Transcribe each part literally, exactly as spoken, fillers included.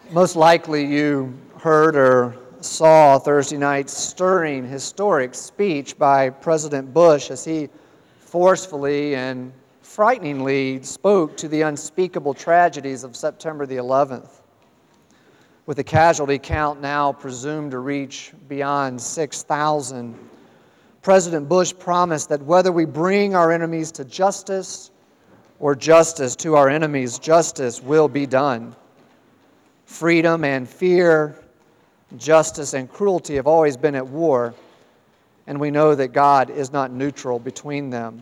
Most likely you heard or saw Thursday night's stirring, historic speech by President Bush as he forcefully and frighteningly spoke to the unspeakable tragedies of September the eleventh. With the casualty count now presumed to reach beyond six thousand, President Bush promised that whether we bring our enemies to justice or justice to our enemies, justice will be done. Freedom and fear, justice and cruelty have always been at war, and we know that God is not neutral between them.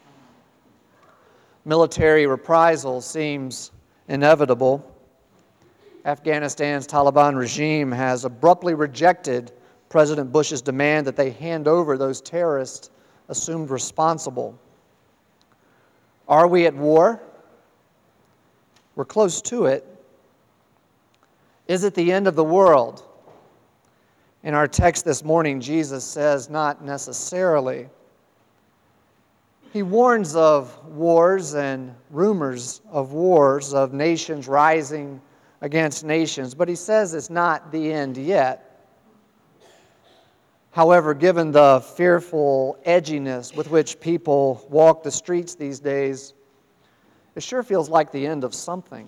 Military reprisal seems inevitable. Afghanistan's Taliban regime has abruptly rejected President Bush's demand that they hand over those terrorists assumed responsible. Are we at war? We're close to it. Is it the end of the world? In our text this morning, Jesus says not necessarily. He warns of wars and rumors of wars, of nations rising against nations, but he says it's not the end yet. However, given the fearful edginess with which people walk the streets these days, it sure feels like the end of something.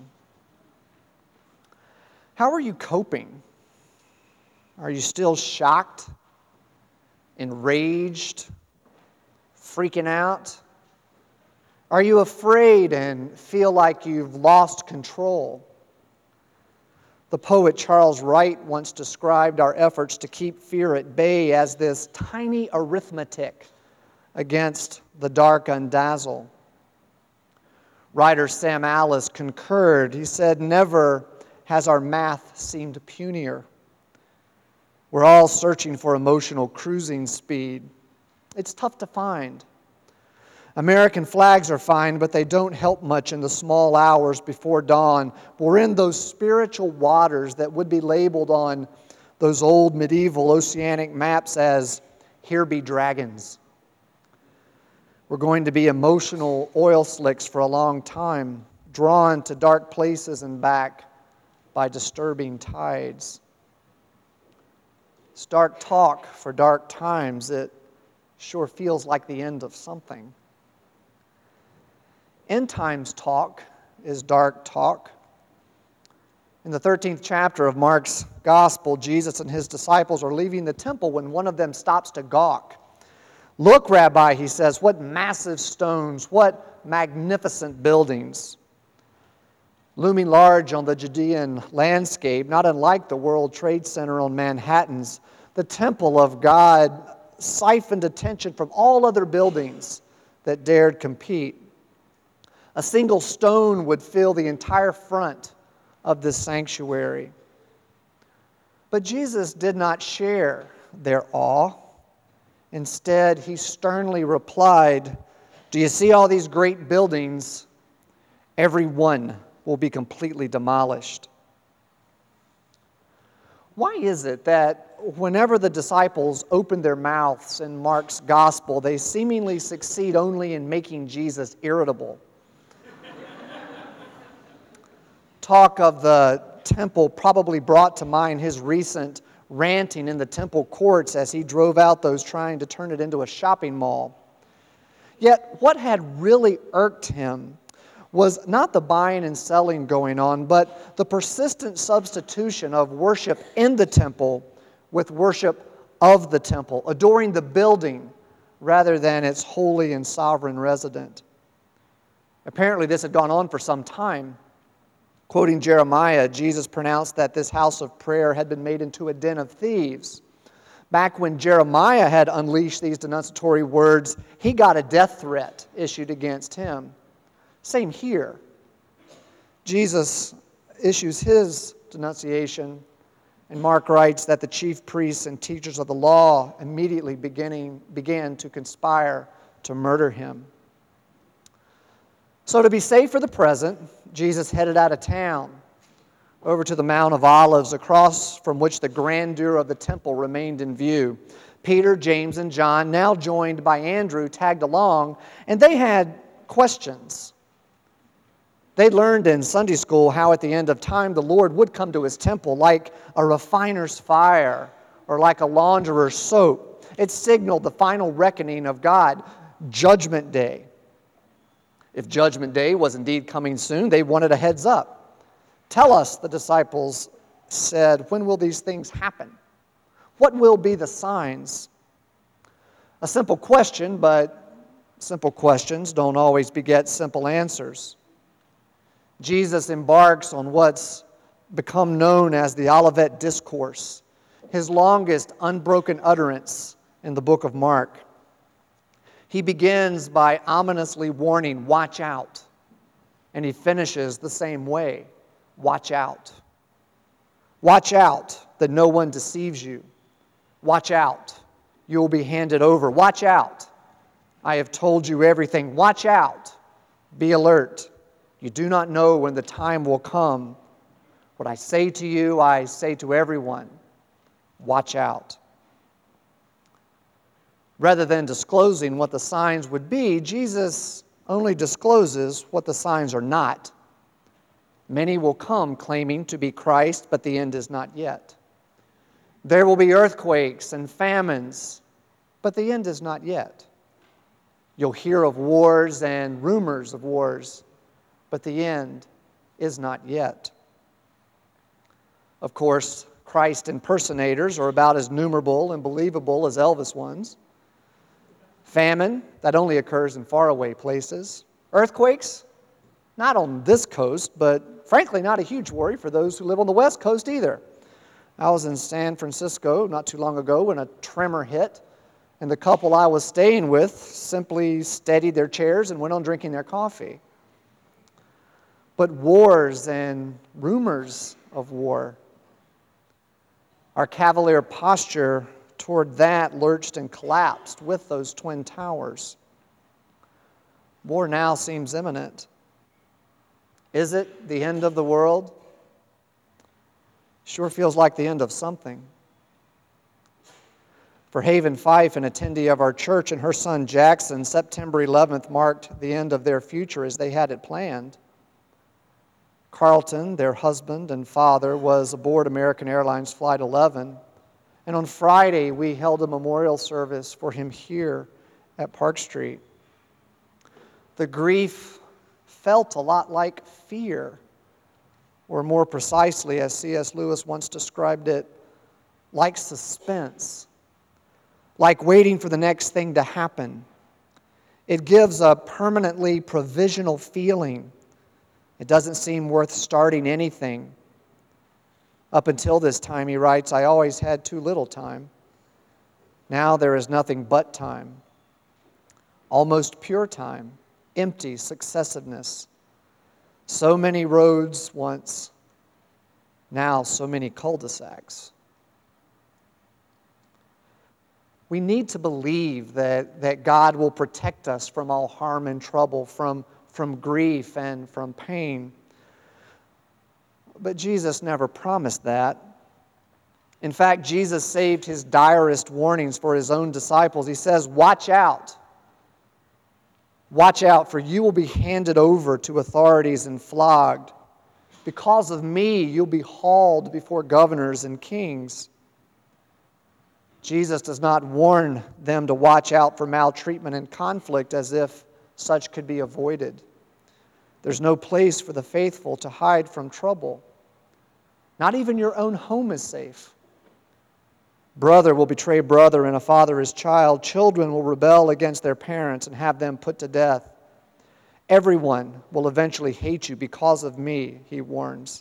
How are you coping? Are you still shocked, enraged, freaking out? Are you afraid and feel like you've lost control? The poet Charles Wright once described our efforts to keep fear at bay as this tiny arithmetic against the dark undazzle. Writer Sam Alice concurred. He said, "Never has our math seemed punier. We're all searching for emotional cruising speed. It's tough to find. American flags are fine, but they don't help much in the small hours before dawn. We're in those spiritual waters that would be labeled on those old medieval oceanic maps as, 'Here be dragons.' We're going to be emotional oil slicks for a long time, drawn to dark places and back by disturbing tides." It's dark talk for dark times. It sure feels like the end of something. End times talk is dark talk. In the thirteenth chapter of Mark's Gospel, Jesus and his disciples are leaving the temple when one of them stops to gawk. "Look, Rabbi," he says, "what massive stones, what magnificent buildings." Looming large on the Judean landscape, not unlike the World Trade Center on Manhattan's, the temple of God siphoned attention from all other buildings that dared compete. A single stone would fill the entire front of this sanctuary. But Jesus did not share their awe. Instead, he sternly replied, "Do you see all these great buildings? Every one will be completely demolished." Why is it that whenever the disciples open their mouths in Mark's gospel, they seemingly succeed only in making Jesus irritable? Talk of the temple probably brought to mind his recent ranting in the temple courts as he drove out those trying to turn it into a shopping mall. Yet what had really irked him was not the buying and selling going on, but the persistent substitution of worship in the temple with worship of the temple, adoring the building rather than its holy and sovereign resident. Apparently this had gone on for some time. Quoting Jeremiah, Jesus pronounced that this house of prayer had been made into a den of thieves. Back when Jeremiah had unleashed these denunciatory words, he got a death threat issued against him. Same here. Jesus issues his denunciation, and Mark writes that the chief priests and teachers of the law immediately beginning, began to conspire to murder him. So to be safe for the present, Jesus headed out of town over to the Mount of Olives, across from which the grandeur of the temple remained in view. Peter, James, and John, now joined by Andrew, tagged along, and they had questions. They learned in Sunday school how at the end of time the Lord would come to His temple like a refiner's fire or like a launderer's soap. It signaled the final reckoning of God, Judgment Day. If Judgment Day was indeed coming soon, they wanted a heads up. Tell us, the disciples said, when will these things happen? What will be the signs? A simple question, but simple questions don't always beget simple answers. Jesus embarks on what's become known as the Olivet Discourse, his longest unbroken utterance in the book of Mark. He begins by ominously warning, watch out. And he finishes the same way, watch out. Watch out that no one deceives you. Watch out, you will be handed over. Watch out, I have told you everything. Watch out, be alert. You do not know when the time will come. What I say to you, I say to everyone, watch out. Rather than disclosing what the signs would be, Jesus only discloses what the signs are not. Many will come claiming to be Christ, but the end is not yet. There will be earthquakes and famines, but the end is not yet. You'll hear of wars and rumors of wars, but the end is not yet. Of course, Christ impersonators are about as numerable and believable as Elvis ones. Famine, that only occurs in faraway places. Earthquakes, not on this coast, but frankly not a huge worry for those who live on the west coast either. I was in San Francisco not too long ago when a tremor hit, and the couple I was staying with simply steadied their chairs and went on drinking their coffee. But wars and rumors of war, our cavalier posture toward that lurched and collapsed with those twin towers. War now seems imminent. Is it the end of the world? Sure feels like the end of something. For Haven Fife, an attendee of our church, and her son Jackson, September eleventh marked the end of their future as they had it planned. Carlton, their husband and father, was aboard American Airlines Flight eleven, and on Friday we held a memorial service for him here at Park Street. The grief felt a lot like fear, or more precisely, as C S Lewis once described it, like suspense, like waiting for the next thing to happen. It gives a permanently provisional feeling. It doesn't seem worth starting anything. Up until this time, he writes, I always had too little time. Now there is nothing but time. Almost pure time, empty successiveness. So many roads once, now so many cul-de-sacs. We need to believe that, that God will protect us from all harm and trouble, from, from grief and from pain. But Jesus never promised that. In fact, Jesus saved his direst warnings for his own disciples. He says, watch out. Watch out, for you will be handed over to authorities and flogged. Because of me, you'll be hauled before governors and kings. Jesus does not warn them to watch out for maltreatment and conflict as if such could be avoided. There's no place for the faithful to hide from trouble. Not even your own home is safe. Brother will betray brother and a father his child. Children will rebel against their parents and have them put to death. Everyone will eventually hate you because of me, he warns.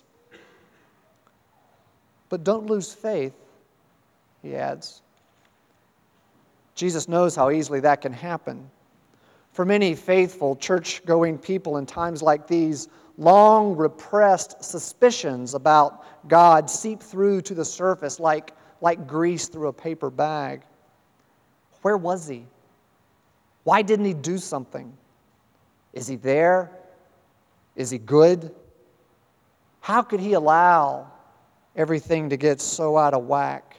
But don't lose faith, he adds. Jesus knows how easily that can happen. For many faithful, church-going people in times like these, long repressed suspicions about God seep through to the surface like, like grease through a paper bag. Where was he? Why didn't he do something? Is he there? Is he good? How could he allow everything to get so out of whack?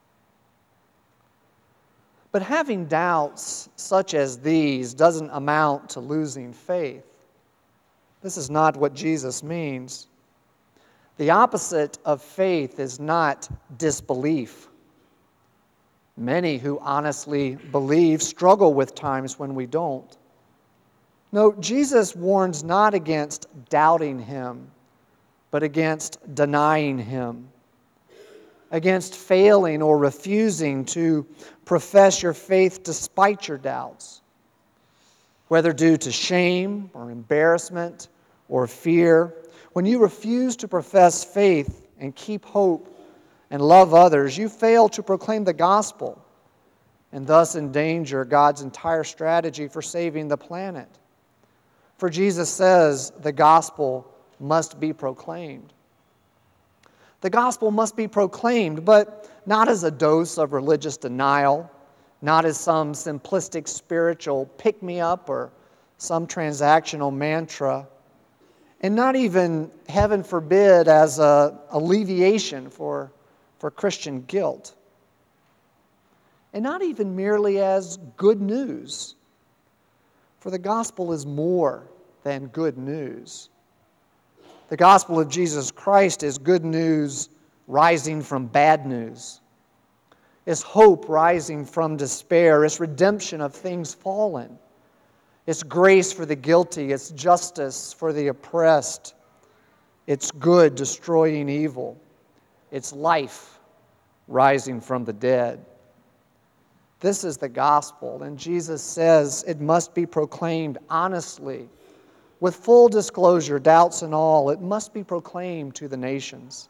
But having doubts such as these doesn't amount to losing faith. This is not what Jesus means. The opposite of faith is not disbelief. Many who honestly believe struggle with times when we don't. No, Jesus warns not against doubting Him, but against denying Him, against failing or refusing to profess your faith despite your doubts, whether due to shame or embarrassment or fear. When you refuse to profess faith and keep hope and love others, you fail to proclaim the gospel and thus endanger God's entire strategy for saving the planet. For Jesus says the gospel must be proclaimed. The gospel must be proclaimed, but not as a dose of religious denial, not as some simplistic spiritual pick-me-up or some transactional mantra, and not even, heaven forbid, as a alleviation for, for Christian guilt. And not even merely as good news. For the gospel is more than good news. The gospel of Jesus Christ is good news rising from bad news. It's hope rising from despair. It's redemption of things fallen. It's grace for the guilty. It's justice for the oppressed. It's good destroying evil. It's life rising from the dead. This is the gospel, and Jesus says it must be proclaimed honestly, with full disclosure, doubts and all. It must be proclaimed to the nations.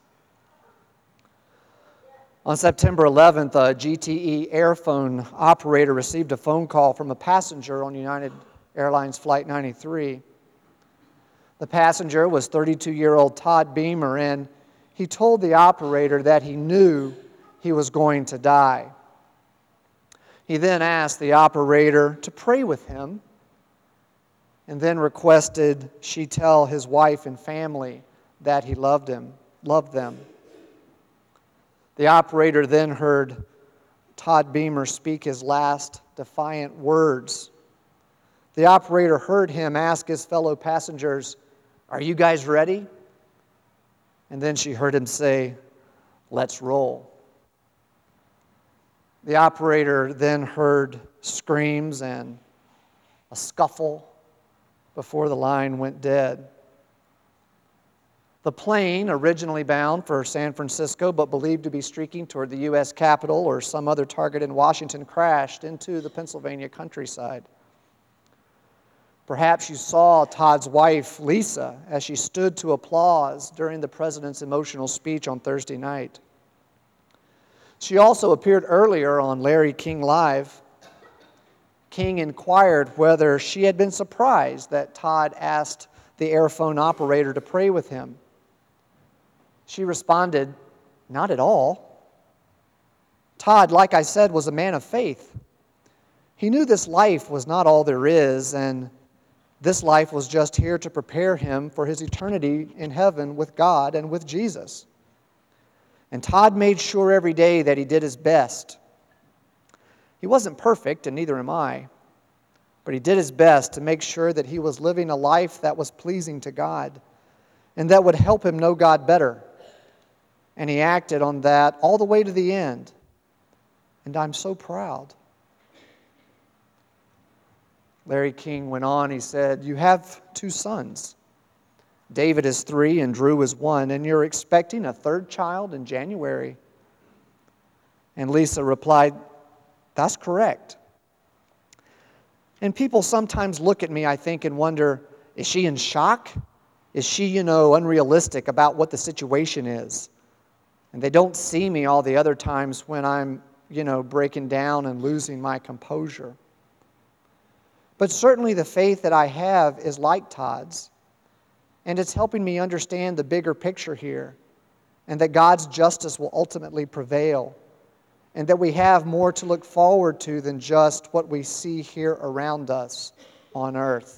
On September eleventh, a G T E airphone operator received a phone call from a passenger on United Airlines Flight ninety-three. The passenger was thirty-two-year-old Todd Beamer, and he told the operator that he knew he was going to die. He then asked the operator to pray with him, and then requested she tell his wife and family that he loved him, loved them. The operator then heard Todd Beamer speak his last defiant words. The operator heard him ask his fellow passengers, "Are you guys ready?" And then she heard him say, "Let's roll." The operator then heard screams and a scuffle before the line went dead. The plane, originally bound for San Francisco but believed to be streaking toward the U S Capitol or some other target in Washington, crashed into the Pennsylvania countryside. Perhaps you saw Todd's wife, Lisa, as she stood to applause during the president's emotional speech on Thursday night. She also appeared earlier on Larry King Live. King inquired whether she had been surprised that Todd asked the airphone operator to pray with him. She responded, "Not at all." Todd, like I said, was a man of faith. He knew this life was not all there is, and this life was just here to prepare him for his eternity in heaven with God and with Jesus. And Todd made sure every day that he did his best. He wasn't perfect, and neither am I, but he did his best to make sure that he was living a life that was pleasing to God and that would help him know God better. And he acted on that all the way to the end. And I'm so proud. Larry King went on, he said, "You have two sons. David is three and Drew is one, and you're expecting a third child in January." And Lisa replied, "That's correct." And people sometimes look at me, I think, and wonder, is she in shock? Is she, you know, unrealistic about what the situation is? And they don't see me all the other times when I'm, you know, breaking down and losing my composure. But certainly the faith that I have is like Todd's, and it's helping me understand the bigger picture here, and that God's justice will ultimately prevail, and that we have more to look forward to than just what we see here around us on earth.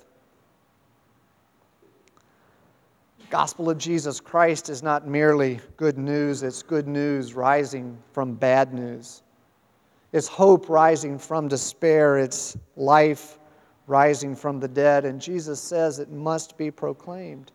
The gospel of Jesus Christ is not merely good news, it's good news rising from bad news. It's hope rising from despair, it's life rising from the dead, and Jesus says it must be proclaimed.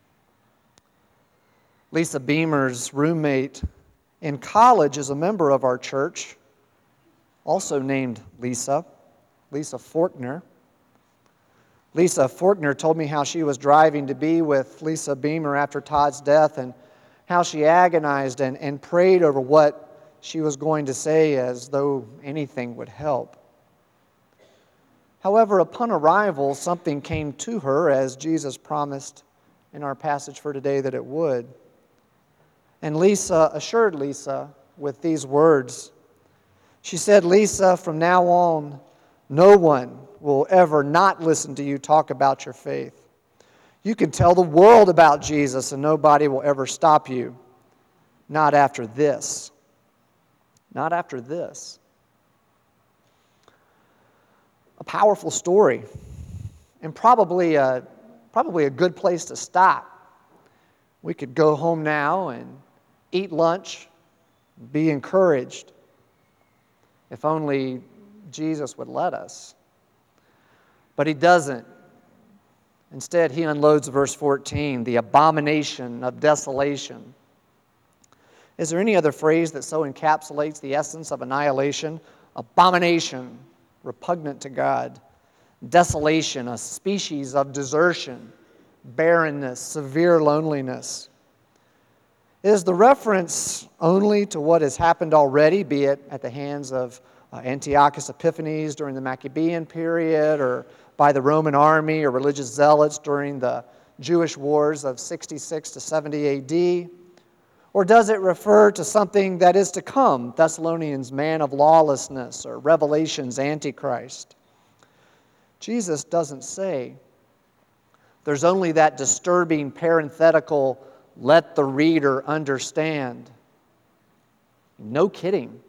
Lisa Beamer's roommate in college is a member of our church, also named Lisa, Lisa Forkner. Lisa Forkner told me how she was driving to be with Lisa Beamer after Todd's death and how she agonized and, and prayed over what she was going to say as though anything would help. However, upon arrival, something came to her as Jesus promised in our passage for today that it would. And Lisa assured Lisa with these words. She said, "Lisa, from now on, no one will ever not listen to you talk about your faith. You can tell the world about Jesus and nobody will ever stop you. Not after this. Not after this." A powerful story, and probably a, probably a good place to stop. We could go home now and eat lunch, be encouraged, if only Jesus would let us. But he doesn't. Instead, he unloads verse fourteen, the abomination of desolation. Is there any other phrase that so encapsulates the essence of annihilation? Abomination, repugnant to God. Desolation, a species of desertion, barrenness, severe loneliness. Is the reference only to what has happened already, be it at the hands of uh, Antiochus Epiphanes during the Maccabean period, or by the Roman army or religious zealots during the Jewish wars of sixty-six to seventy A D? Or does it refer to something that is to come, Thessalonians' man of lawlessness, or Revelation's Antichrist? Jesus doesn't say. There's only that disturbing parenthetical, "let the reader understand." No kidding.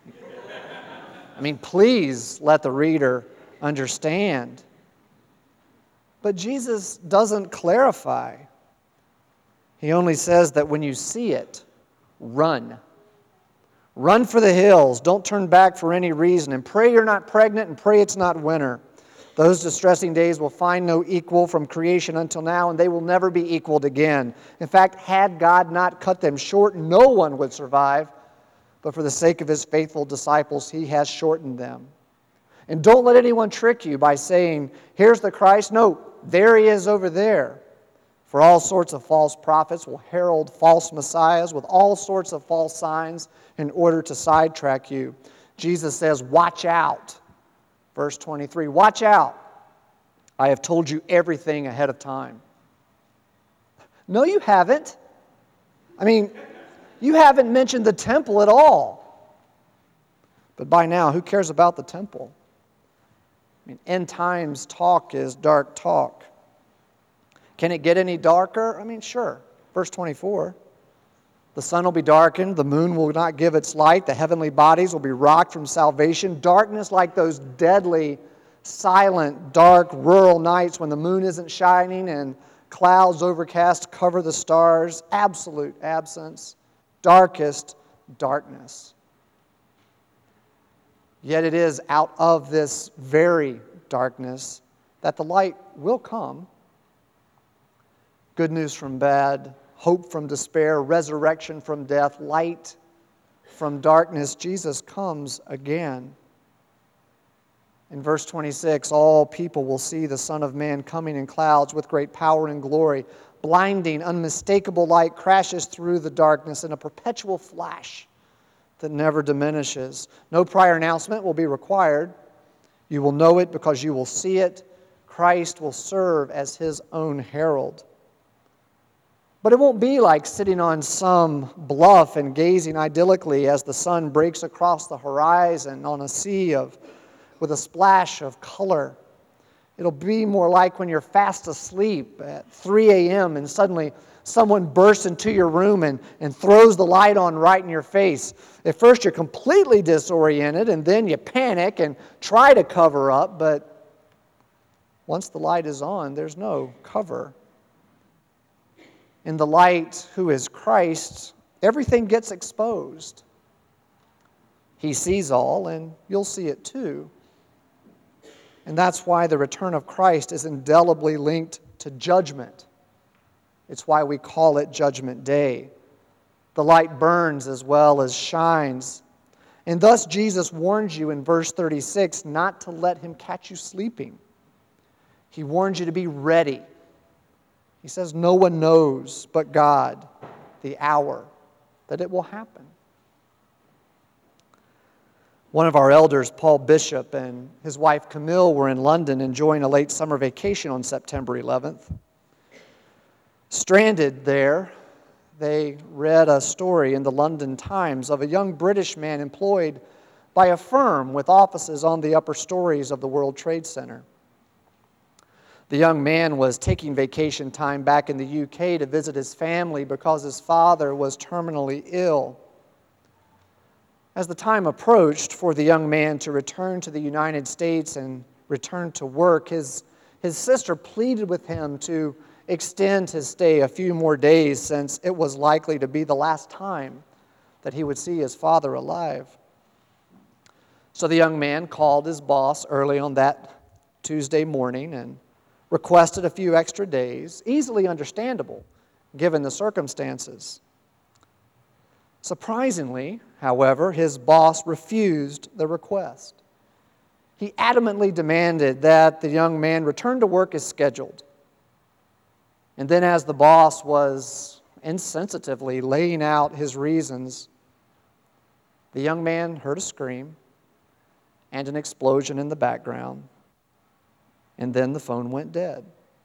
I mean, please let the reader understand. But Jesus doesn't clarify. He only says that when you see it, run. Run for the hills. Don't turn back for any reason. And pray you're not pregnant, and pray it's not winter. Those distressing days will find no equal from creation until now, and they will never be equaled again. In fact, had God not cut them short, no one would survive. But for the sake of his faithful disciples, he has shortened them. And don't let anyone trick you by saying, "Here's the Christ." No, there he is over there. For all sorts of false prophets will herald false messiahs with all sorts of false signs in order to sidetrack you. Jesus says, watch out. Verse twenty-three, watch out. I have told you everything ahead of time. No, you haven't. I mean, you haven't mentioned the temple at all. But by now, who cares about the temple? I mean, end times talk is dark talk. Can it get any darker? I mean, sure. Verse twenty-four. The sun will be darkened, the moon will not give its light, the heavenly bodies will be rocked from salvation. Darkness like those deadly, silent, dark, rural nights when the moon isn't shining and clouds overcast cover the stars. Absolute absence. Darkest darkness. Yet it is out of this very darkness that the light will come. Good news from bad, hope from despair, resurrection from death, light from darkness. Jesus comes again. In verse twenty-six, all people will see the Son of Man coming in clouds with great power and glory. Blinding, unmistakable light crashes through the darkness in a perpetual flash that never diminishes. No prior announcement will be required. You will know it because you will see it. Christ will serve as his own herald. But it won't be like sitting on some bluff and gazing idyllically as the sun breaks across the horizon on a sea of, with a splash of color. It'll be more like when you're fast asleep at three a.m. and suddenly someone bursts into your room and, and throws the light on right in your face. At first you're completely disoriented, and then you panic and try to cover up, but once the light is on, there's no cover. In the light, who is Christ, everything gets exposed. He sees all, and you'll see it too. And that's why the return of Christ is indelibly linked to judgment. It's why we call it Judgment Day. The light burns as well as shines. And thus Jesus warns you in verse thirty-six not to let him catch you sleeping. He warns you to be ready. He says no one knows but God the hour that it will happen. One of our elders, Paul Bishop, and his wife Camille were in London enjoying a late summer vacation on September eleventh. Stranded there, they read a story in the London Times of a young British man employed by a firm with offices on the upper stories of the World Trade Center. The young man was taking vacation time back in the U K to visit his family because his father was terminally ill. As the time approached for the young man to return to the United States and return to work, his, his sister pleaded with him to extend his stay a few more days since it was likely to be the last time that he would see his father alive. So the young man called his boss early on that Tuesday morning and requested a few extra days, easily understandable given the circumstances. Surprisingly, however, his boss refused the request. He adamantly demanded that the young man return to work as scheduled. And then as the boss was insensitively laying out his reasons, the young man heard a scream and an explosion in the background, and then the phone went dead.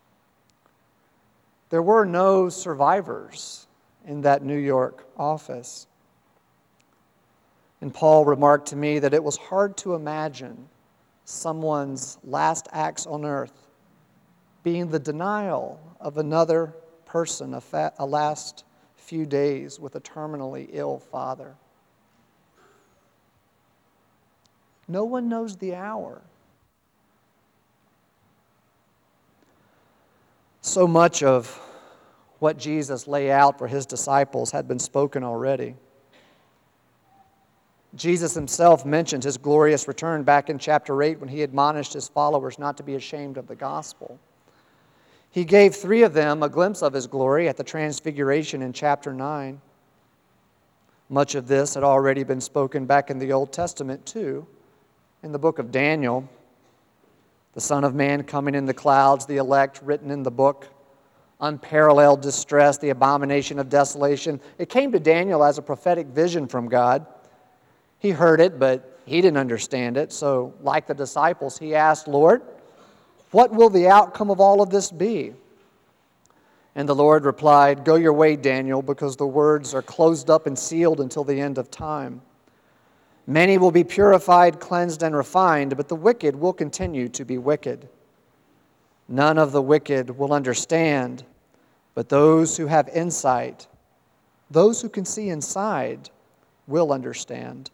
There were no survivors in that New York office. And Paul remarked to me that it was hard to imagine someone's last acts on earth being the denial of another person a, fa- a last few days with a terminally ill father. No one knows the hour. So much of what Jesus laid out for his disciples had been spoken already. Jesus himself mentioned his glorious return back in chapter eight when he admonished his followers not to be ashamed of the gospel. He gave three of them a glimpse of his glory at the Transfiguration in chapter nine. Much of this had already been spoken back in the Old Testament too, in the book of Daniel. The Son of Man coming in the clouds, the elect written in the book, unparalleled distress, the abomination of desolation. It came to Daniel as a prophetic vision from God. He heard it, but he didn't understand it. So, like the disciples, he asked, Lord, what will the outcome of all of this be? And the Lord replied, go your way, Daniel, because the words are closed up and sealed until the end of time. Many will be purified, cleansed, and refined, but the wicked will continue to be wicked. None of the wicked will understand, but those who have insight, those who can see inside, will understand.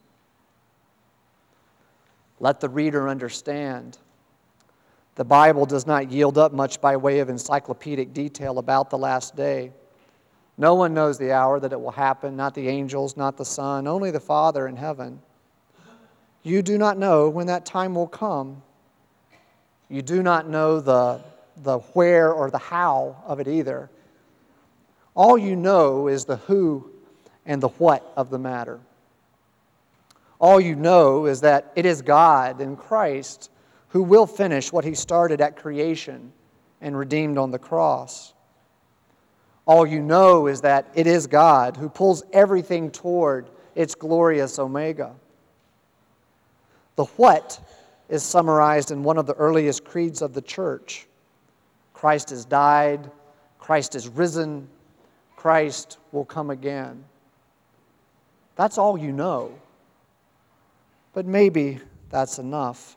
Let the reader understand. The Bible does not yield up much by way of encyclopedic detail about the last day. No one knows the hour that it will happen, not the angels, not the Son, only the Father in heaven. You do not know when that time will come. You do not know the, the where or the how of it either. All you know is the who and the what of the matter. All you know is that it is God in Christ who will finish what he started at creation and redeemed on the cross. All you know is that it is God who pulls everything toward its glorious Omega. The what is summarized in one of the earliest creeds of the church. Christ has died, Christ is risen, Christ will come again. That's all you know. But maybe that's enough.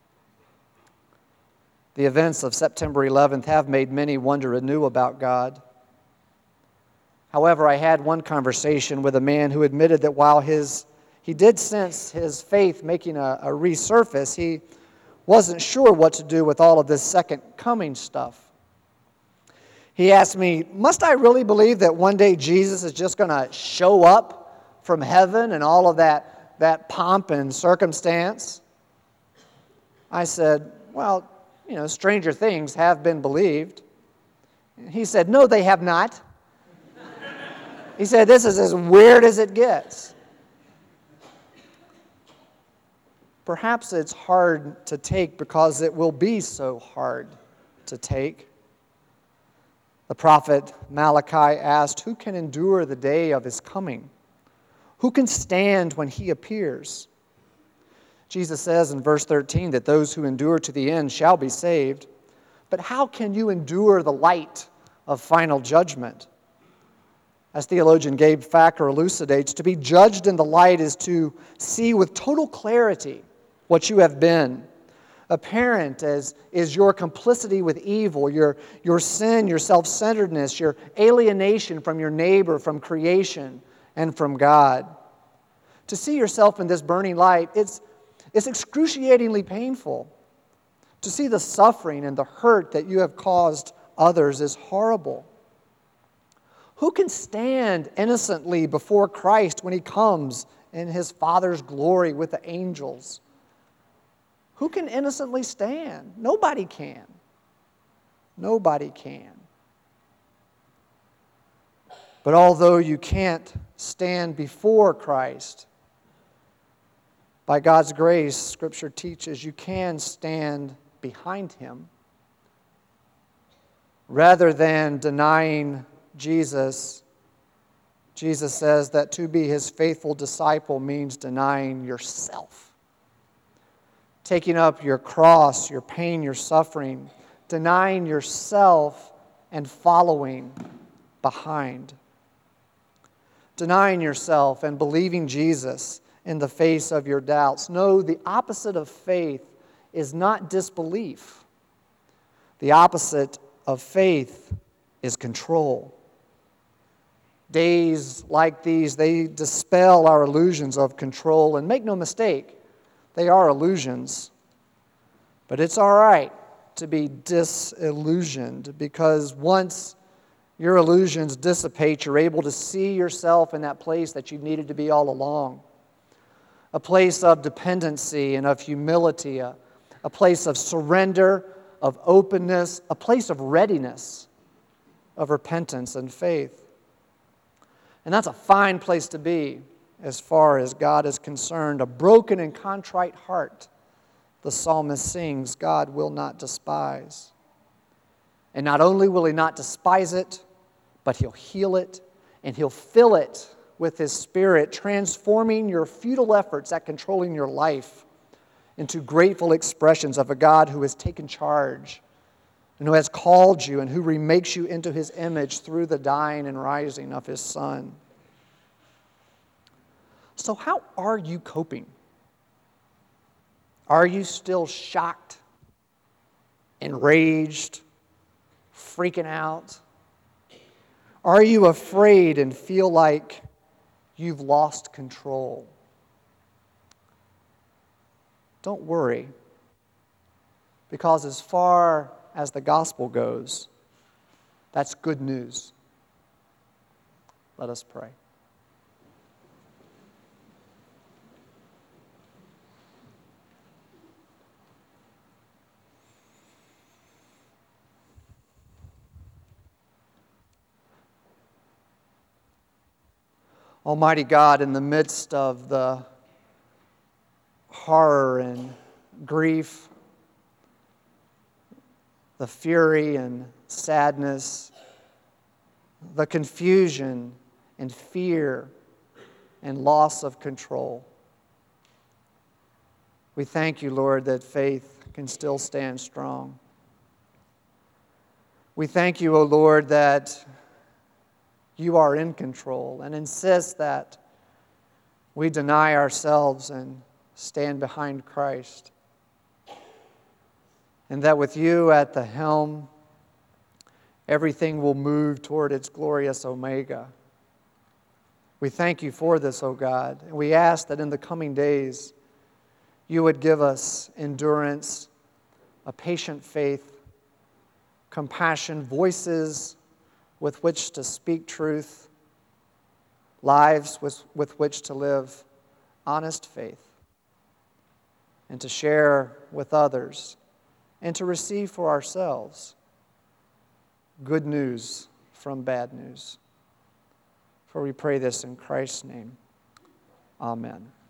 The events of September eleventh have made many wonder anew about God. However, I had one conversation with a man who admitted that while his he did sense his faith making a, a resurface, he wasn't sure what to do with all of this second coming stuff. He asked me, must I really believe that one day Jesus is just going to show up from heaven and all of that, that pomp and circumstance? I said, well, you know, stranger things have been believed. He said, no, they have not. He said, this is as weird as it gets. Perhaps it's hard to take because it will be so hard to take. The prophet Malachi asked, who can endure the day of his coming? Who can stand when he appears? Jesus says in verse thirteen that those who endure to the end shall be saved. But how can you endure the light of final judgment? As theologian Gabe Thacker elucidates, to be judged in the light is to see with total clarity what you have been. Apparent as is your complicity with evil, your, your sin, your self-centeredness, your alienation from your neighbor, from creation, and from God. To see yourself in this burning light, it's, it's excruciatingly painful. To see the suffering and the hurt that you have caused others is horrible. Who can stand innocently before Christ when He comes in His Father's glory with the angels? Who can innocently stand? Nobody can. Nobody can. But although you can't stand before Christ, by God's grace, Scripture teaches you can stand behind Him. Rather than denying Jesus, Jesus says that to be His faithful disciple means denying yourself. Taking up your cross, your pain, your suffering, denying yourself and following behind. Denying yourself and believing Jesus in the face of your doubts. No, the opposite of faith is not disbelief. The opposite of faith is control. Days like these, they dispel our illusions of control. And make no mistake, they are illusions. But it's all right to be disillusioned, because once your illusions dissipate, you're able to see yourself in that place that you needed to be all along. A place of dependency and of humility, a, a place of surrender, of openness, a place of readiness, of repentance and faith. And that's a fine place to be as far as God is concerned. A broken and contrite heart, the psalmist sings, God will not despise. And not only will He not despise it, but He'll heal it and He'll fill it with His Spirit, transforming your futile efforts at controlling your life into grateful expressions of a God who has taken charge and who has called you and who remakes you into His image through the dying and rising of His Son. So how are you coping? Are you still shocked, enraged, freaking out? Are you afraid and feel like you've lost control? Don't worry, because as far as the gospel goes, that's good news. Let us pray. Almighty God, in the midst of the horror and grief, the fury and sadness, the confusion and fear and loss of control, we thank You, Lord, that faith can still stand strong. We thank You, O Lord, that You are in control, and insist that we deny ourselves and stand behind Christ. And that with You at the helm, everything will move toward its glorious omega. We thank You for this, O God, and we ask that in the coming days You would give us endurance, a patient faith, compassion, voices with which to speak truth, lives with, with which to live honest faith, and to share with others and to receive for ourselves good news from bad news. For we pray this in Christ's name. Amen.